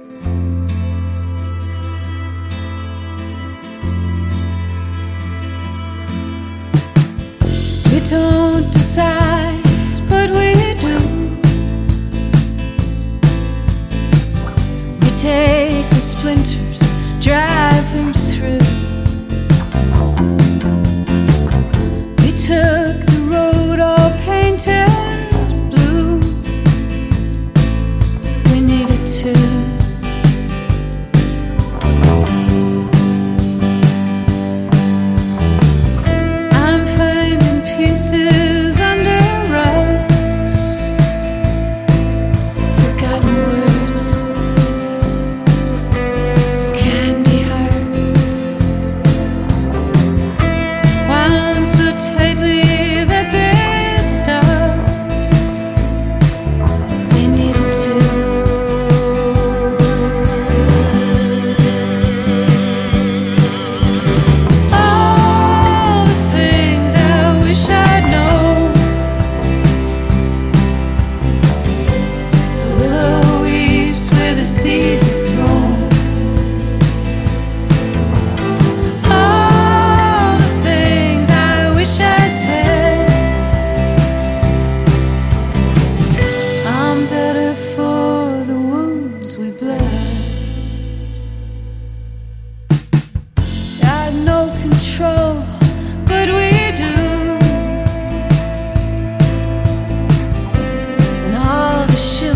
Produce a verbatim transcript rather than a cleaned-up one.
We don't decide, but we do. We take the splinters, drive them through. We took the road all painted blue. We needed to. I'm finding pieces under rocks, forgotten words, candy hearts, wound so tightly that they stopped. They needed to. All the things I wish I'd known. The willow weeds where the seeds are thrown. All the things I wish I'd said. I'm better for the wounds we bled. Got no control, but we do. And all the shit